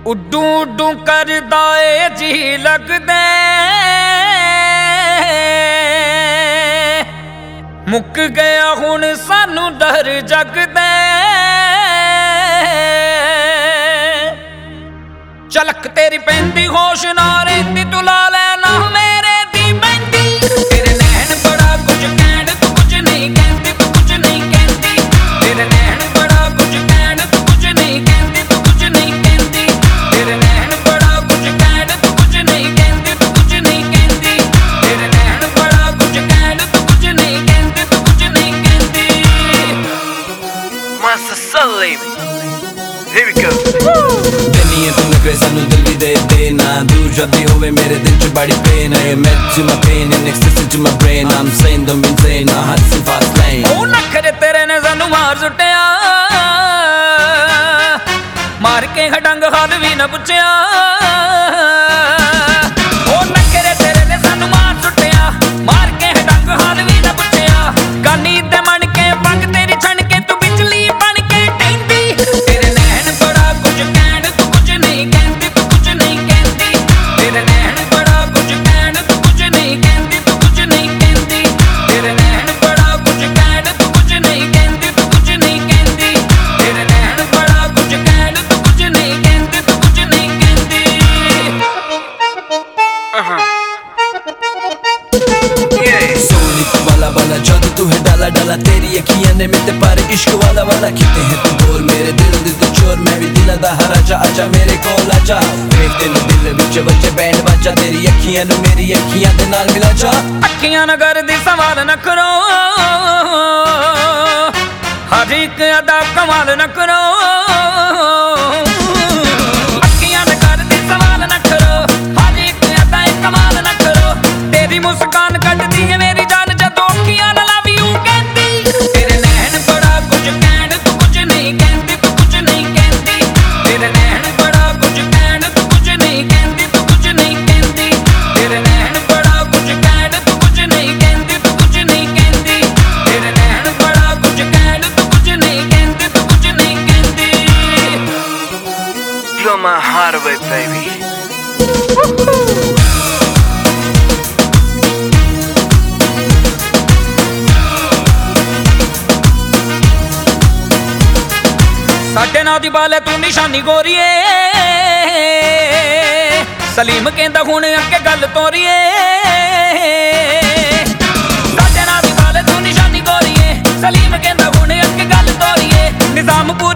उड्डू उड्डू करदा ए जी लगदे मुक गया हुण सानू डर जगदे झलक तेरी पैंदी होश ना रहिंदी तू ला लेना मेरे दी बैंदी तेरे नैन बड़ा कुछ कहण तू कुछ नहीं कहंदी तू कुछ नहीं कहंदी तेरे नैन बड़ा कुछ कहण तू कुछ नहीं कहंदी तू कुछ नहीं कहंदी तेरे नैन बड़ा कुछ कहण तू कुछ नहीं कहंदी तू कुछ नहीं कहंदी तेरे नैन बड़ा कुछ कहण तू कुछ नहीं कहंदी तू कुछ नहीं कहंदी Master Salim. Here we go. दुनिया तू नखरे सानू दिल भी दे ना दूर जाती होवे मेरे दिल च बड़ी पेन है मैं to my pain and ecstasy to my brain I'm saying don't be insane ना हद से fast lane ओ नखरे तेरे ने सानू मार सुटिया मार के हडंग हाल भी न पुछया ओ नखरे तेरे ने सानू मार सुटिया मार के हडंग हाल भी न पुछया गानी ते मन के पंग तेरी छण के तू बिजली बन के टैंदी तेरे नैन बड़ा कुछ कहण तू कुछ नहीं कहंदी तू कुछ नहीं कहंदी तेरे नैन बड़ा कुछ कहण तू कुछ नहीं कहंदी तू कुछ नहीं कहंदी तेरे नैन बड़ा कुछ कहण तू कुछ नहीं कहंदी तू कुछ नहीं कहंदी तेरे नैन बड़ा कुछ कहण तू कुछ नहीं कहंदी तू कुछ नहीं कहंदी सोनी तू वाला वाला जादू तू है डाला डाला तेरी अखियां ने मिलते पर इश्क वाला वाला किते हैं तू बोल मेरे दिल दी तू चोर मैं भी दिल दा हर आजा आजा मेरे कोल आजा ਵੇਖ ਤੈਨੂੰ दिल विच बच्चे बैंड बाजा तेरी अखियां नु मेरी अखियां दे नाल मिला जा अखियां न करदी सवाल न करो हर एक अदा कमाल न करो अखियां न करदी सवाल न करो हर एक अदा कमाल न करो तेरी मुस्कान कटदी है मेरी जान जदों अखियां न लव यू कहंदी तेरे नैन बड़ा कुछ कहण तू कुछ नहीं कहंदी तू कुछ नहीं कहंदी तेरे नैन बड़ा कुछ कहण तू कुछ नहीं कहंदी तू कुछ नहीं कहंदी तेरे नैन बड़ा कुछ कहण तू कुछ नहीं कहंदी तू कुछ नहीं कहंदी तेरे नैन बड़ा कुछ कहण तू कुछ नहीं कहंदी तू कुछ नहीं कहंदी Blow my heart away, baby. साडे नां दी बाले तू निशानी गोरीए सलीम कहंदा हुण अगे गल तोरीए साडे नां दी बाले तू निशानी गोरीए सलीम कहंदा हुण अगे गल तोरीए निजामपुर